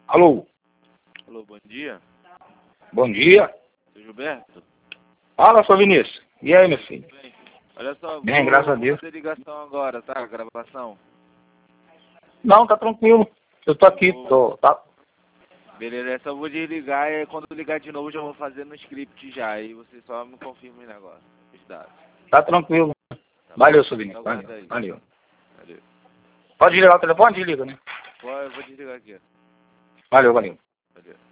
Alô? Alô, bom dia. Bom dia. Seu Gilberto? Fala, seu Vinícius. E aí, meu filho? Bem, olha só, Bem, graças a Deus. fazer ligação agora, tá? Gravação. Não, tá tranquilo. Eu tô aqui, tá. Beleza, é só vou desligar e quando eu ligar de novo já vou fazer no script já. Aí você só me confirma o negócio, os dados. Tá tranquilo. Tá Valeu, bom? seu Vinícius. Então aguarda aí. Valeu. Valeu. Pode desligar o telefone? Desliga, né? Eu vou desligar aqui, ó. Valeu, valeu. Valeu.